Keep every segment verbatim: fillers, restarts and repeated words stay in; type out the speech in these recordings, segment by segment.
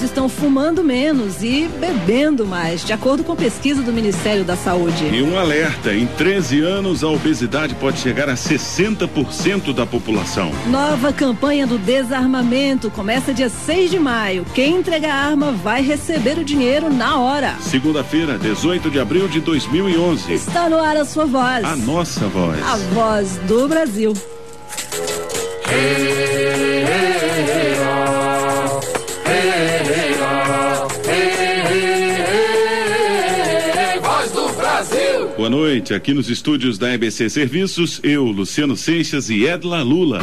brasileiros estão fumando menos e bebendo mais, de acordo com pesquisa do Ministério da Saúde. E um alerta, em treze anos a obesidade pode chegar a sessenta por cento da população. Nova campanha do desarmamento começa dia seis de maio. Quem entregar a arma vai receber o dinheiro na hora. Segunda-feira, dezoito de abril de dois mil e onze. Está no ar a sua voz. A nossa voz. A voz do Brasil. Hey, hey, hey, oh. Hey, hey, oh. Hey, hey, hey, hey, voz do Brasil. Boa noite, aqui nos estúdios da E B C Serviços, eu, Luciano Seixas e Edla Lula.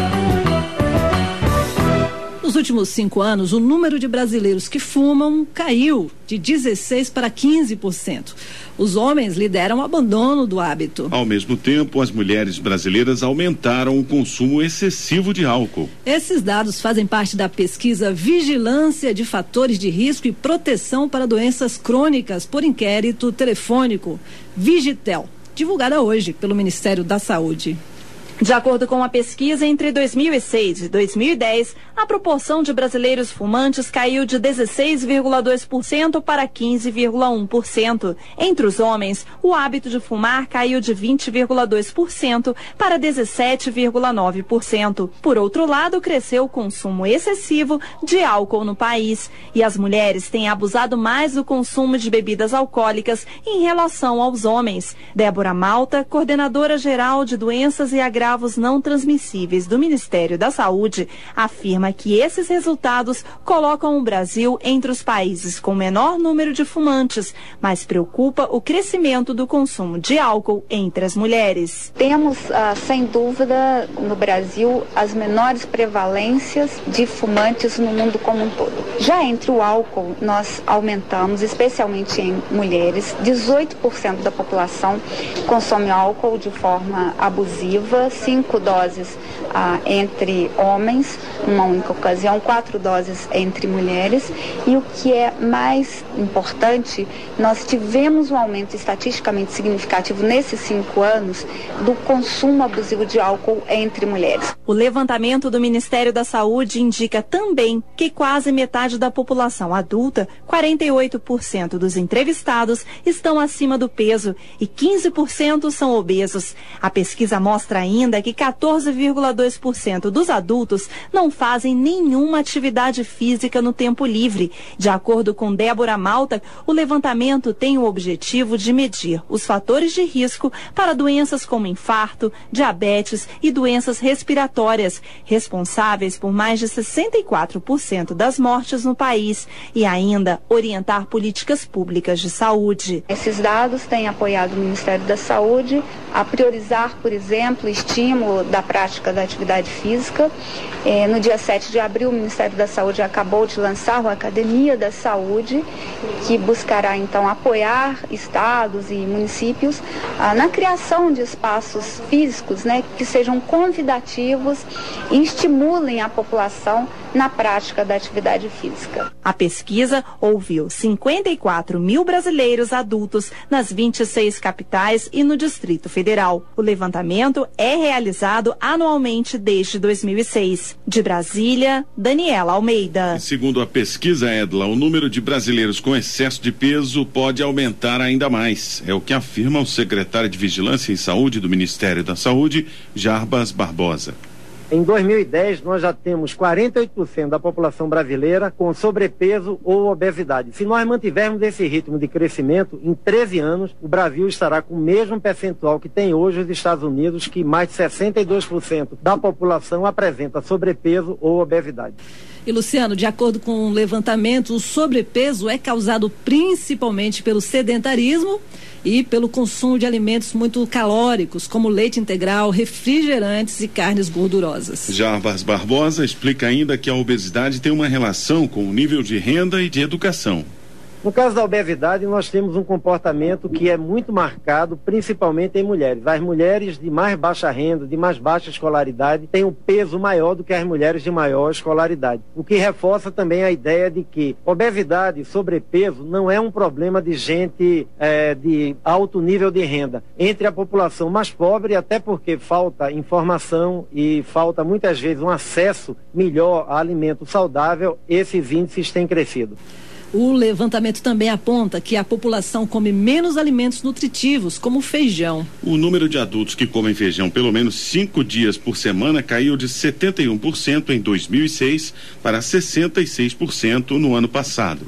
Nos últimos cinco anos, o número de brasileiros que fumam caiu de dezesseis para quinze por cento. Os homens lideram o abandono do hábito. Ao mesmo tempo, as mulheres brasileiras aumentaram o consumo excessivo de álcool. Esses dados fazem parte da pesquisa Vigilância de Fatores de Risco e Proteção para Doenças Crônicas por inquérito telefônico, Vigitel, divulgada hoje pelo Ministério da Saúde. De acordo com a pesquisa, entre dois mil e seis e dois mil e dez, a proporção de brasileiros fumantes caiu de dezesseis vírgula dois por cento para quinze vírgula um por cento. Entre os homens, o hábito de fumar caiu de vinte vírgula dois por cento para dezessete vírgula nove por cento. Por outro lado, cresceu o consumo excessivo de álcool no país. E as mulheres têm abusado mais do consumo de bebidas alcoólicas em relação aos homens. Débora Malta, coordenadora geral de doenças e agravos não transmissíveis do Ministério da Saúde, afirma que esses resultados colocam o Brasil entre os países com menor número de fumantes, mas preocupa o crescimento do consumo de álcool entre as mulheres. Temos, ah, sem dúvida, no Brasil, as menores prevalências de fumantes no mundo como um todo. Já entre o álcool, nós aumentamos, especialmente em mulheres, dezoito por cento da população consome álcool de forma abusiva, cinco doses ah, entre homens, numa única ocasião, quatro doses entre mulheres. E o que é mais importante, nós tivemos um aumento estatisticamente significativo nesses cinco anos do consumo abusivo de álcool entre mulheres. O levantamento do Ministério da Saúde indica também que quase metade da população adulta, quarenta e oito por cento dos entrevistados, estão acima do peso e quinze por cento são obesos. A pesquisa mostra ainda que quatorze vírgula dois por cento dos adultos não fazem nenhuma atividade física no tempo livre. De acordo com Débora Malta, o levantamento tem o objetivo de medir os fatores de risco para doenças como infarto, diabetes e doenças respiratórias, responsáveis por mais de sessenta e quatro por cento das mortes no país, e ainda orientar políticas públicas de saúde. Esses dados têm apoiado o Ministério da Saúde a priorizar, por exemplo, estímulo da prática da atividade física. Eh, no dia sete de abril, o Ministério da Saúde acabou de lançar a Academia da Saúde, que buscará, então, apoiar estados e municípios ah, na criação de espaços físicos, né, que sejam convidativos e estimulem a população na prática da atividade física. A pesquisa ouviu cinquenta e quatro mil brasileiros adultos nas vinte e seis capitais e no Distrito Federal. O levantamento é realizado anualmente desde dois mil e seis. De Brasília, Daniela Almeida. E segundo a pesquisa, Edla, o número de brasileiros com excesso de peso pode aumentar ainda mais. É o que afirma o secretário de Vigilância e Saúde do Ministério da Saúde, Jarbas Barbosa. Em dois mil e dez, nós já temos quarenta e oito por cento da população brasileira com sobrepeso ou obesidade. Se nós mantivermos esse ritmo de crescimento, em treze anos, o Brasil estará com o mesmo percentual que tem hoje os Estados Unidos, que mais de sessenta e dois por cento da população apresenta sobrepeso ou obesidade. E, Luciano, de acordo com o levantamento, o sobrepeso é causado principalmente pelo sedentarismo e pelo consumo de alimentos muito calóricos, como leite integral, refrigerantes e carnes gordurosas. Jarbas Barbosa explica ainda que a obesidade tem uma relação com o nível de renda e de educação. No caso da obesidade, nós temos um comportamento que é muito marcado, principalmente em mulheres. As mulheres de mais baixa renda, de mais baixa escolaridade, têm um peso maior do que as mulheres de maior escolaridade. O que reforça também a ideia de que obesidade e sobrepeso não é um problema de gente é, de alto nível de renda. Entre a população mais pobre, até porque falta informação e falta muitas vezes um acesso melhor a alimento saudável, esses índices têm crescido. O levantamento também aponta que a população come menos alimentos nutritivos, como feijão. O número de adultos que comem feijão pelo menos cinco dias por semana caiu de setenta e um por cento em dois mil e seis para sessenta e seis por cento no ano passado.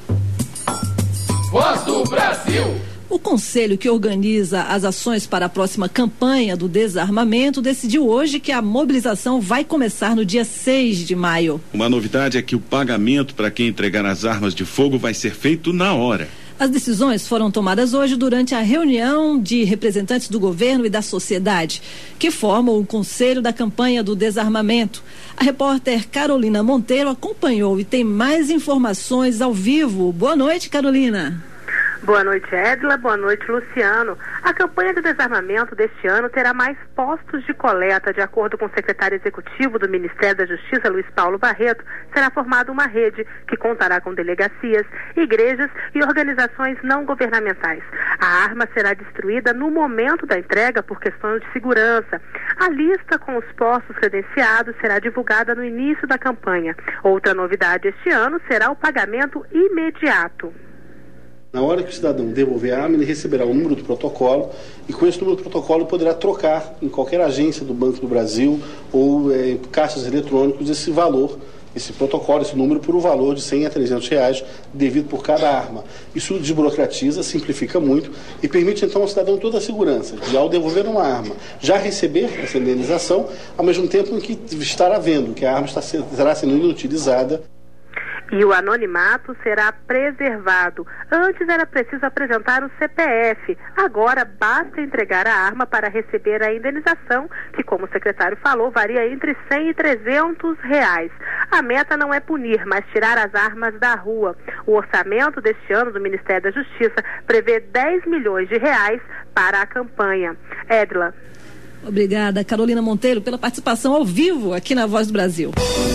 Voz do Brasil. O conselho que organiza as ações para a próxima campanha do desarmamento decidiu hoje que a mobilização vai começar no dia seis de maio. Uma novidade é que o pagamento para quem entregar as armas de fogo vai ser feito na hora. As decisões foram tomadas hoje durante a reunião de representantes do governo e da sociedade, que formam o conselho da campanha do desarmamento. A repórter Carolina Monteiro acompanhou e tem mais informações ao vivo. Boa noite, Carolina. Boa noite, Edla. Boa noite, Luciano. A campanha de desarmamento deste ano terá mais postos de coleta. De acordo com o secretário executivo do Ministério da Justiça, Luiz Paulo Barreto, será formada uma rede que contará com delegacias, igrejas e organizações não governamentais. A arma será destruída no momento da entrega por questões de segurança. A lista com os postos credenciados será divulgada no início da campanha. Outra novidade este ano será o pagamento imediato. Na hora que o cidadão devolver a arma, ele receberá o número do protocolo e com esse número do protocolo poderá trocar em qualquer agência do Banco do Brasil ou é, em caixas eletrônicos esse valor, esse protocolo, esse número por um valor de cem a trezentos reais devido por cada arma. Isso desburocratiza, simplifica muito e permite então ao cidadão toda a segurança de, ao devolver uma arma, já receber essa indenização, ao mesmo tempo em que estará vendo que a arma está, estará sendo inutilizada. E o anonimato será preservado. Antes era preciso apresentar o C P F. Agora basta entregar a arma para receber a indenização, que, como o secretário falou, varia entre cem e trezentos reais. A meta não é punir, mas tirar as armas da rua. O orçamento deste ano do Ministério da Justiça prevê dez milhões de reais para a campanha. Edla. Obrigada, Carolina Monteiro, pela participação ao vivo aqui na Voz do Brasil.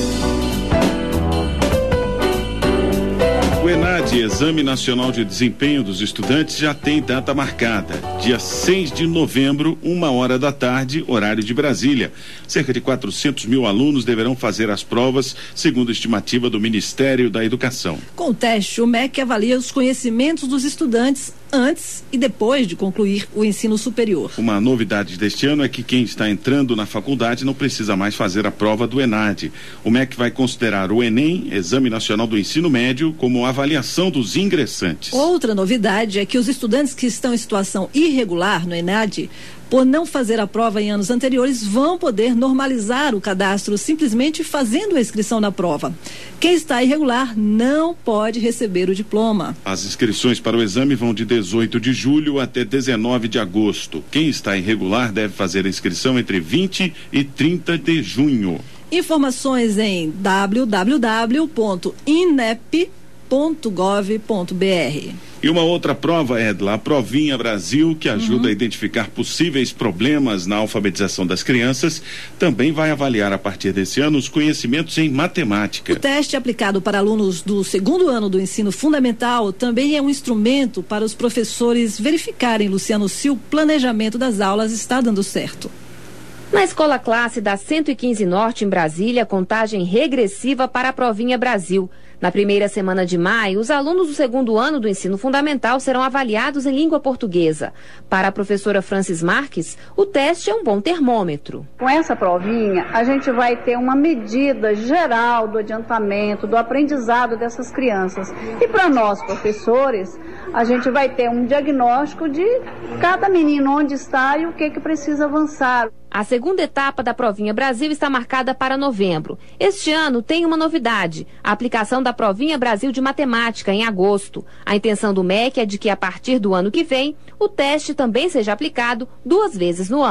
O ENAD, Exame Nacional de Desempenho dos Estudantes, já tem data marcada. Dia seis de novembro, uma hora da tarde, horário de Brasília. Cerca de quatrocentos mil alunos deverão fazer as provas, segundo a estimativa do Ministério da Educação. Com o teste, o M E C avalia os conhecimentos dos estudantes antes e depois de concluir o ensino superior. Uma novidade deste ano é que quem está entrando na faculdade não precisa mais fazer a prova do ENAD. O M E C vai considerar o ENEM, Exame Nacional do Ensino Médio, como avaliação dos ingressantes. Outra novidade é que os estudantes que estão em situação irregular no ENAD, por não fazer a prova em anos anteriores, vão poder normalizar o cadastro simplesmente fazendo a inscrição na prova. Quem está irregular não pode receber o diploma. As inscrições para o exame vão de dezoito de julho até dezenove de agosto. Quem está irregular deve fazer a inscrição entre vinte e trinta de junho. Informações em w w w ponto inep ponto gov ponto b r. E uma outra prova, Edla, a Provinha Brasil, que ajuda uhum. a identificar possíveis problemas na alfabetização das crianças, também vai avaliar a partir desse ano os conhecimentos em matemática. O teste aplicado para alunos do segundo ano do ensino fundamental também é um instrumento para os professores verificarem, Luciano, se o planejamento das aulas está dando certo. Na Escola Classe da cento e quinze Norte, em Brasília, contagem regressiva para a Provinha Brasil. Na primeira semana de maio, os alunos do segundo ano do ensino fundamental serão avaliados em língua portuguesa. Para a professora Francis Marques, o teste é um bom termômetro. Com essa provinha, a gente vai ter uma medida geral do adiantamento, do aprendizado dessas crianças. E para nós, professores, a gente vai ter um diagnóstico de cada menino onde está e o que, que precisa avançar. A segunda etapa da Provinha Brasil está marcada para novembro. Este ano tem uma novidade, a aplicação da Provinha Brasil de Matemática em agosto. A intenção do M E C é de que a partir do ano que vem, o teste também seja aplicado duas vezes no ano.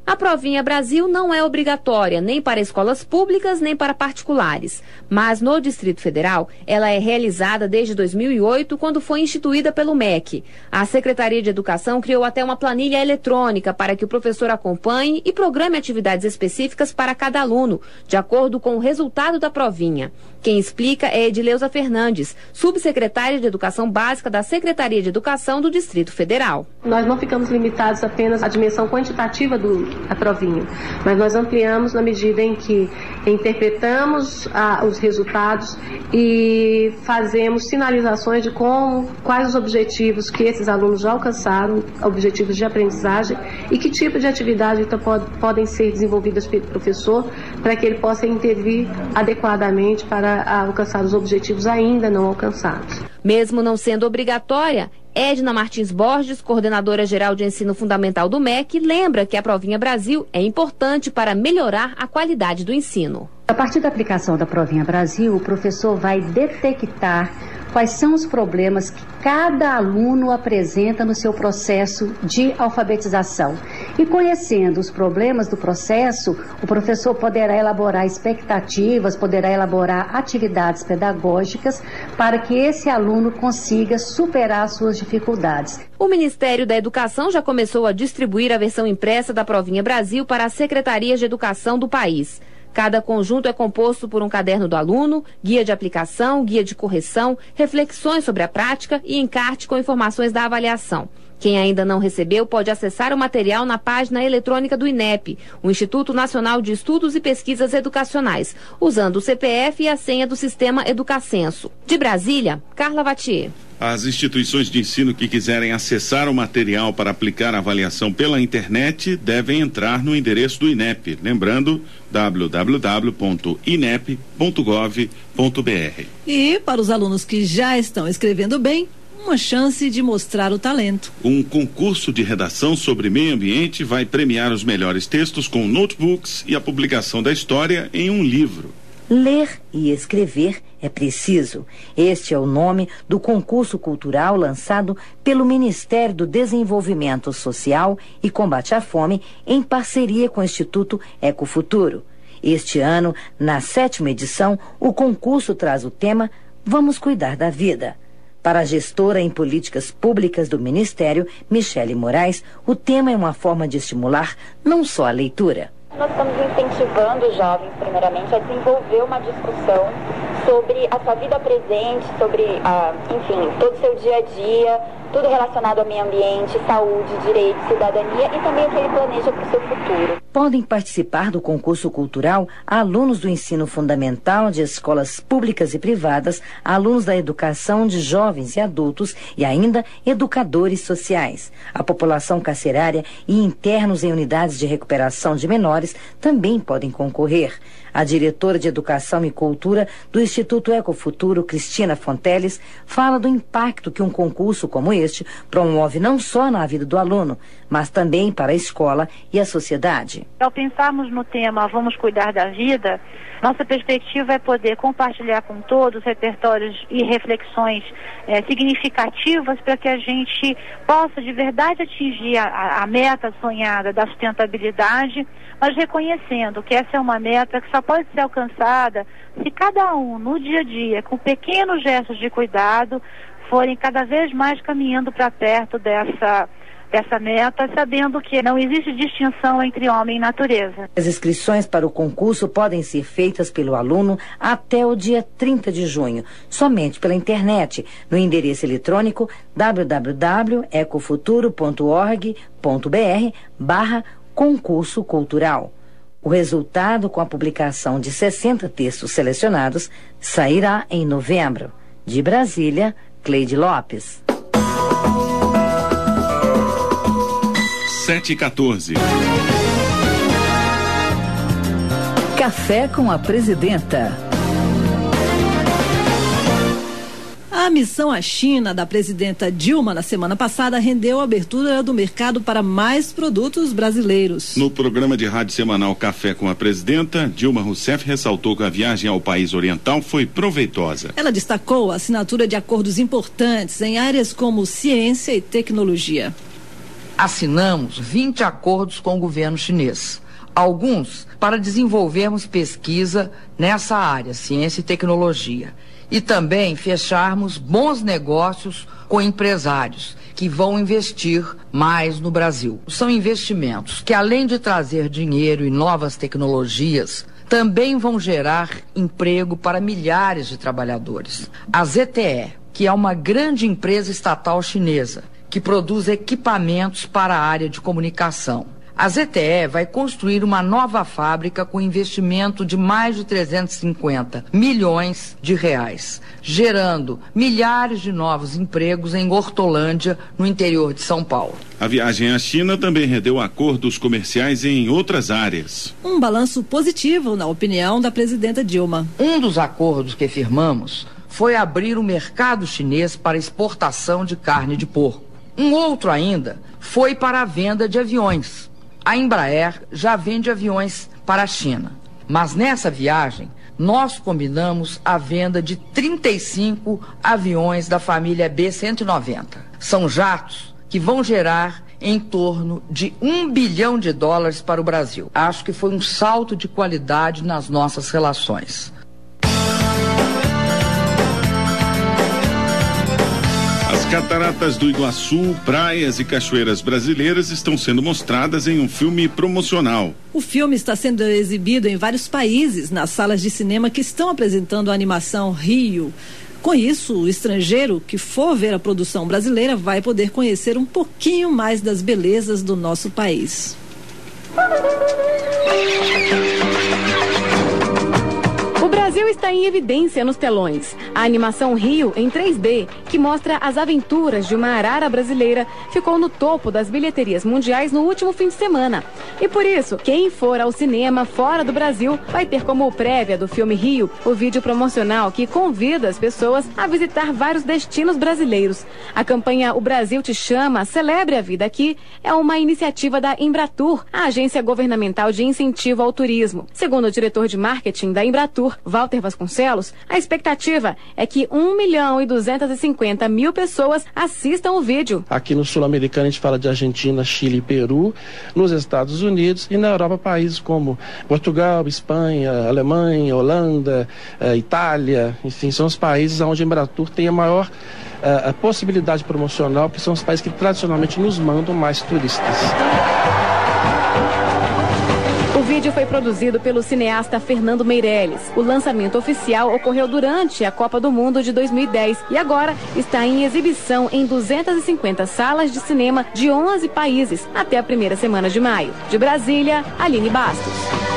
A Provinha Brasil não é obrigatória nem para escolas públicas nem para particulares, mas no Distrito Federal ela é realizada desde dois mil e oito, quando foi instituída pelo M E C. A Secretaria de Educação criou até uma planilha eletrônica para que o professor acompanhe e programe atividades específicas para cada aluno, de acordo com o resultado da provinha. Quem explica é Edileuza Fernandes, subsecretária de Educação Básica da Secretaria de Educação do Distrito Federal. Nós não ficamos limitados apenas à dimensão quantitativa do, da provinha, mas nós ampliamos na medida em que interpretamos ah, os resultados e fazemos sinalizações de como, quais os objetivos que esses alunos já alcançaram, objetivos de aprendizagem, e que tipo de atividade então, pode, podem ser desenvolvidas pelo professor para que ele possa intervir adequadamente para a alcançar os objetivos ainda não alcançados. Mesmo não sendo obrigatória, Edna Martins Borges, coordenadora geral de ensino fundamental do M E C, lembra que a Provinha Brasil é importante para melhorar a qualidade do ensino. A partir da aplicação da Provinha Brasil, o professor vai detectar quais são os problemas que cada aluno apresenta no seu processo de alfabetização. E conhecendo os problemas do processo, o professor poderá elaborar expectativas, poderá elaborar atividades pedagógicas para que esse aluno consiga superar suas dificuldades. O Ministério da Educação já começou a distribuir a versão impressa da Provinha Brasil para as secretarias de educação do país. Cada conjunto é composto por um caderno do aluno, guia de aplicação, guia de correção, reflexões sobre a prática e encarte com informações da avaliação. Quem ainda não recebeu pode acessar o material na página eletrônica do INEP, o Instituto Nacional de Estudos e Pesquisas Educacionais, usando o C P F e a senha do sistema Educacenso. De Brasília, Carla Vatier. As instituições de ensino que quiserem acessar o material para aplicar a avaliação pela internet devem entrar no endereço do INEP, lembrando w w w ponto inep ponto gov ponto b r. E para os alunos que já estão escrevendo bem, uma chance de mostrar o talento. Um concurso de redação sobre meio ambiente vai premiar os melhores textos com notebooks e a publicação da história em um livro. Ler e escrever é preciso. Este é o nome do concurso cultural lançado pelo Ministério do Desenvolvimento Social e Combate à Fome em parceria com o Instituto Ecofuturo. Este ano, na sétima edição, o concurso traz o tema Vamos Cuidar da Vida. Para a gestora em políticas públicas do Ministério, Michele Moraes, o tema é uma forma de estimular não só a leitura. Nós estamos incentivando os jovens, primeiramente, a desenvolver uma discussão sobre a sua vida presente, sobre, ah, enfim, todo o seu dia a dia, tudo relacionado ao meio ambiente, saúde, direito, cidadania e também o que ele planeja para o seu futuro. Podem participar do concurso cultural alunos do ensino fundamental de escolas públicas e privadas, alunos da educação de jovens e adultos e ainda educadores sociais. A população carcerária e internos em unidades de recuperação de menores também podem concorrer. A diretora de Educação e Cultura do Instituto Ecofuturo, Cristina Fonteles, fala do impacto que um concurso como este promove não só na vida do aluno, mas também para a escola e a sociedade. Ao pensarmos no tema Vamos Cuidar da Vida, nossa perspectiva é poder compartilhar com todos repertórios e reflexões é, significativas para que a gente possa de verdade atingir a, a meta sonhada da sustentabilidade, mas reconhecendo que essa é uma meta que só pode ser alcançada se cada um, no dia a dia, com pequenos gestos de cuidado, forem cada vez mais caminhando para perto dessa, dessa meta, sabendo que não existe distinção entre homem e natureza. As inscrições para o concurso podem ser feitas pelo aluno até o dia trinta de junho, somente pela internet, no endereço eletrônico w w w ponto ecofuturo ponto org ponto b r barra concurso cultural. O resultado, com a publicação de sessenta textos selecionados, sairá em novembro. De Brasília, Cleide Lopes. sete e quatorze. Café com a Presidenta. A missão à China da presidenta Dilma na semana passada rendeu a abertura do mercado para mais produtos brasileiros. No programa de rádio semanal Café com a Presidenta, Dilma Rousseff ressaltou que a viagem ao país oriental foi proveitosa. Ela destacou a assinatura de acordos importantes em áreas como ciência e tecnologia. assinamos vinte acordos com o governo chinês. Alguns para desenvolvermos pesquisa nessa área, ciência e tecnologia. E também fecharmos bons negócios com empresários que vão investir mais no Brasil. São investimentos que, além de trazer dinheiro e novas tecnologias, também vão gerar emprego para milhares de trabalhadores. A Z T E, que é uma grande empresa estatal chinesa, que produz equipamentos para a área de comunicação. A Z T E vai construir uma nova fábrica com investimento de mais de trezentos e cinquenta milhões de reais, gerando milhares de novos empregos em Hortolândia, no interior de São Paulo. A viagem à China também rendeu acordos comerciais em outras áreas. Um balanço positivo, na opinião da presidenta Dilma. Um dos acordos que firmamos foi abrir o mercado chinês para exportação de carne de porco. Um outro ainda foi para a venda de aviões. A Embraer já vende aviões para a China, mas nessa viagem nós combinamos a venda de trinta e cinco aviões da família B cento e noventa. São jatos que vão gerar em torno de um bilhão de dólares para o Brasil. Acho que foi um salto de qualidade nas nossas relações. As cataratas do Iguaçu, praias e cachoeiras brasileiras estão sendo mostradas em um filme promocional. O filme está sendo exibido em vários países, nas salas de cinema que estão apresentando a animação Rio. Com isso, o estrangeiro que for ver a produção brasileira vai poder conhecer um pouquinho mais das belezas do nosso país. O Brasil está em evidência nos telões. A animação Rio, em três D, que mostra as aventuras de uma arara brasileira, ficou no topo das bilheterias mundiais no último fim de semana. E por isso, quem for ao cinema fora do Brasil vai ter como prévia do filme Rio o vídeo promocional que convida as pessoas a visitar vários destinos brasileiros. A campanha O Brasil Te Chama, Celebre a Vida Aqui, é uma iniciativa da Embratur, a agência governamental de incentivo ao turismo. Segundo o diretor de marketing da Embratur, Walter Vasconcelos, a expectativa é que um milhão e duzentas e cinquenta mil pessoas assistam o vídeo. Aqui no Sul-Americano a gente fala de Argentina, Chile e Peru, nos Estados Unidos e na Europa países como Portugal, Espanha, Alemanha, Holanda, eh, Itália, enfim, são os países onde a Embratur tem a maior eh, a possibilidade promocional, porque são os países que tradicionalmente nos mandam mais turistas. O vídeo foi produzido pelo cineasta Fernando Meirelles. O lançamento oficial ocorreu durante a Copa do Mundo de dois mil e dez e agora está em exibição em duzentas e cinquenta salas de cinema de onze países até a primeira semana de maio. De Brasília, Aline Bastos.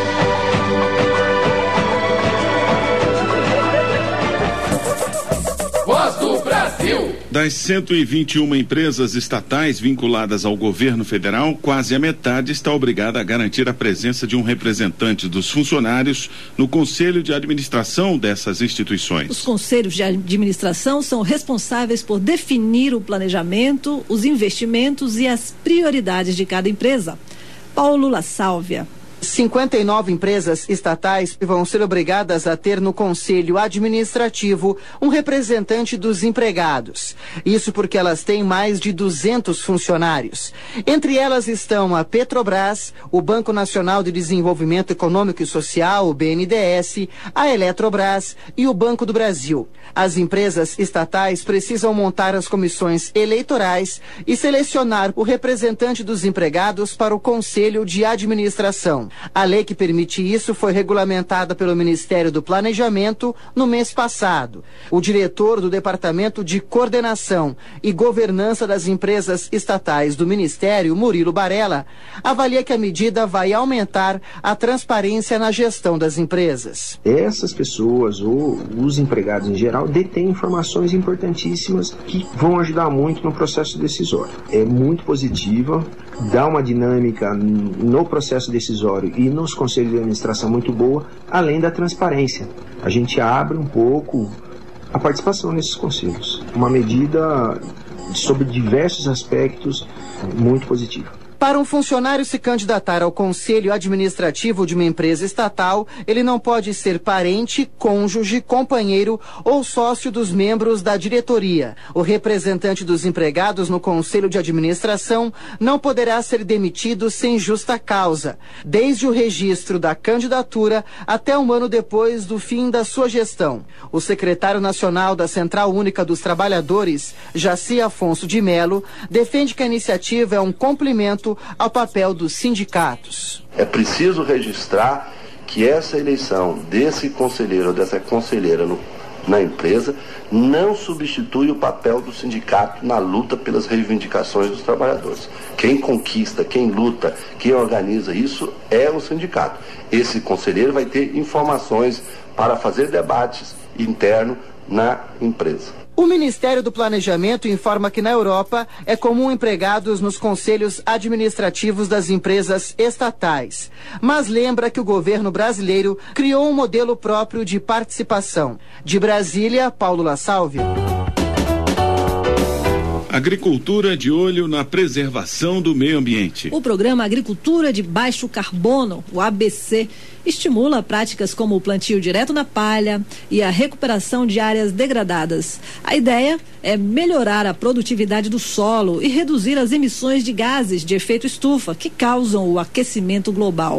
Voz do Brasil. Das cento e vinte e uma empresas estatais vinculadas ao governo federal, quase a metade está obrigada a garantir a presença de um representante dos funcionários no conselho de administração dessas instituições. Os conselhos de administração são responsáveis por definir o planejamento, os investimentos e as prioridades de cada empresa. Paulo La Sálvia. cinquenta e nove empresas estatais vão ser obrigadas a ter no conselho administrativo um representante dos empregados. Isso porque elas têm mais de duzentos funcionários. Entre elas estão a Petrobras, o Banco Nacional de Desenvolvimento Econômico e Social, o B N D E S, a Eletrobras e o Banco do Brasil. As empresas estatais precisam montar as comissões eleitorais e selecionar o representante dos empregados para o conselho de administração. A lei que permite isso foi regulamentada pelo Ministério do Planejamento no mês passado. O diretor do Departamento de Coordenação e Governança das Empresas Estatais do Ministério, Murilo Barella, avalia que a medida vai aumentar a transparência na gestão das empresas. Essas pessoas ou os empregados em geral detêm informações importantíssimas que vão ajudar muito no processo decisório. É muito positiva, dá uma dinâmica no processo decisório e nos conselhos de administração muito boa, além da transparência. A gente abre um pouco a participação nesses conselhos. Uma medida sobre diversos aspectos muito positiva. Para um funcionário se candidatar ao conselho administrativo de uma empresa estatal, ele não pode ser parente, cônjuge, companheiro ou sócio dos membros da diretoria. O representante dos empregados no conselho de administração não poderá ser demitido sem justa causa, desde o registro da candidatura até um ano depois do fim da sua gestão. O secretário nacional da Central Única dos Trabalhadores, Jaci Afonso de Melo, defende que a iniciativa é um complemento ao papel dos sindicatos. É preciso registrar que essa eleição desse conselheiro ou dessa conselheira no, na empresa não substitui o papel do sindicato na luta pelas reivindicações dos trabalhadores. Quem conquista, quem luta, quem organiza isso é o sindicato. Esse conselheiro vai ter informações para fazer debates internos na empresa. O Ministério do Planejamento informa que na Europa é comum empregados nos conselhos administrativos das empresas estatais, mas lembra que o governo brasileiro criou um modelo próprio de participação. De Brasília, Paulo La Salve. Agricultura de olho na preservação do meio ambiente. O programa Agricultura de Baixo Carbono, o A B C, estimula práticas como o plantio direto na palha e a recuperação de áreas degradadas. A ideia é melhorar a produtividade do solo e reduzir as emissões de gases de efeito estufa que causam o aquecimento global.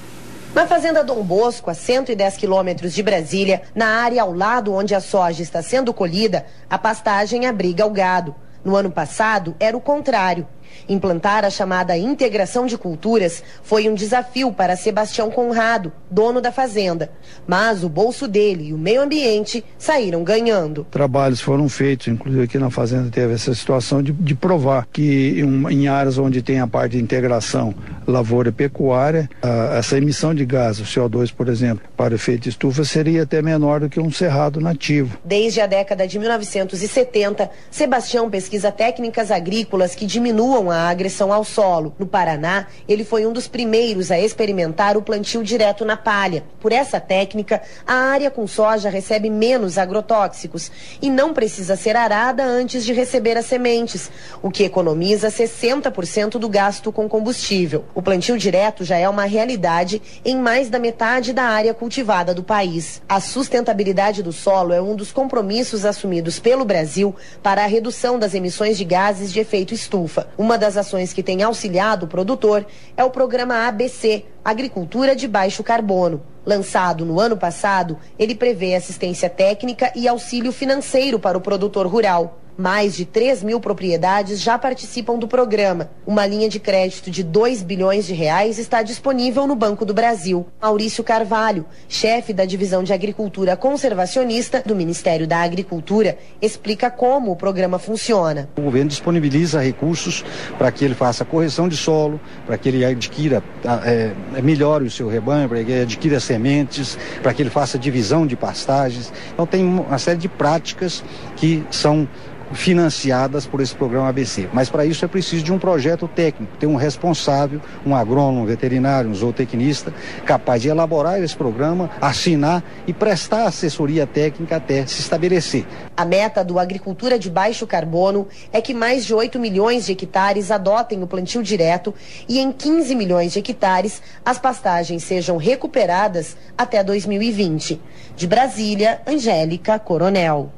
Na fazenda Dom Bosco, a cento e dez quilômetros de Brasília, na área ao lado onde a soja está sendo colhida, a pastagem abriga o gado. No ano passado, era o contrário. Implantar a chamada integração de culturas foi um desafio para Sebastião Conrado, dono da fazenda. Mas o bolso dele e o meio ambiente saíram ganhando. Trabalhos foram feitos, inclusive aqui na fazenda teve essa situação de, de provar que em, em áreas onde tem a parte de integração lavoura e pecuária, a, essa emissão de gás, o C O dois, por exemplo, para efeito estufa seria até menor do que um cerrado nativo. Desde a década de mil novecentos e setenta, Sebastião pesquisa técnicas agrícolas que diminuam a agressão ao solo. No Paraná, ele foi um dos primeiros a experimentar o plantio direto na palha. Por essa técnica, a área com soja recebe menos agrotóxicos e não precisa ser arada antes de receber as sementes, o que economiza sessenta por cento do gasto com combustível. O plantio direto já é uma realidade em mais da metade da área cultivada do país. A sustentabilidade do solo é um dos compromissos assumidos pelo Brasil para a redução das emissões de gases de efeito estufa. Uma das ações que tem auxiliado o produtor é o programa A B C, Agricultura de Baixo Carbono. Lançado no ano passado, ele prevê assistência técnica e auxílio financeiro para o produtor rural. Mais de três mil propriedades já participam do programa. Uma linha de crédito de dois bilhões de reais está disponível no Banco do Brasil. Maurício Carvalho, chefe da Divisão de Agricultura Conservacionista do Ministério da Agricultura, explica como o programa funciona. O governo disponibiliza recursos para que ele faça correção de solo, para que ele adquira, é, melhore o seu rebanho, para que ele adquira sementes, para que ele faça divisão de pastagens. Então tem uma série de práticas que são financiadas por esse programa A B C. Mas para isso é preciso de um projeto técnico, ter um responsável, um agrônomo, um veterinário, um zootecnista, capaz de elaborar esse programa, assinar e prestar assessoria técnica até se estabelecer. A meta do Agricultura de Baixo Carbono é que mais de oito milhões de hectares adotem o plantio direto e em quinze milhões de hectares as pastagens sejam recuperadas até dois mil e vinte. De Brasília, Angélica Coronel.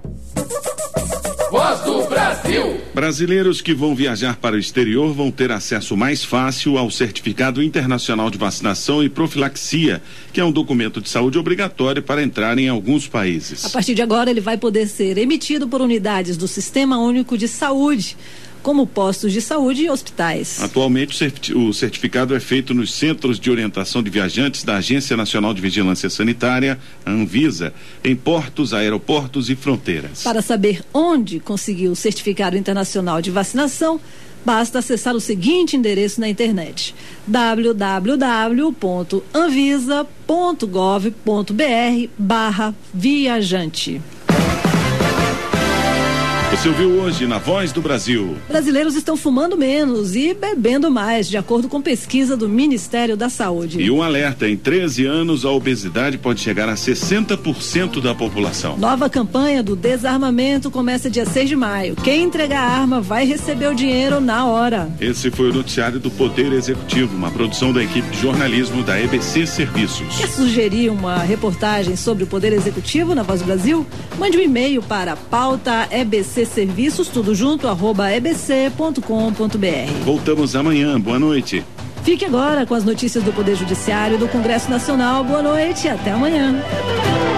Voz do Brasil. Brasileiros que vão viajar para o exterior vão ter acesso mais fácil ao Certificado Internacional de Vacinação e Profilaxia, que é um documento de saúde obrigatório para entrar em alguns países. A partir de agora, ele vai poder ser emitido por unidades do Sistema Único de Saúde, como postos de saúde e hospitais. Atualmente, o certificado é feito nos Centros de Orientação de Viajantes da Agência Nacional de Vigilância Sanitária, a Anvisa, em portos, aeroportos e fronteiras. Para saber onde conseguir o Certificado Internacional de Vacinação, basta acessar o seguinte endereço na internet: w w w ponto anvisa ponto gov ponto br barra viajante. Você ouviu hoje na Voz do Brasil. Brasileiros estão fumando menos e bebendo mais, de acordo com pesquisa do Ministério da Saúde. E um alerta, em treze anos a obesidade pode chegar a sessenta por cento da população. Nova campanha do desarmamento começa dia seis de maio. Quem entregar a arma vai receber o dinheiro na hora. Esse foi o noticiário do Poder Executivo, uma produção da equipe de jornalismo da E B C Serviços. Quer sugerir uma reportagem sobre o Poder Executivo na Voz do Brasil? Mande um e-mail para pauta E B C Serviços, tudo junto, arroba e b c ponto com ponto b r. Voltamos amanhã. Boa noite. Fique agora com as notícias do Poder Judiciário e do Congresso Nacional. Boa noite e até amanhã.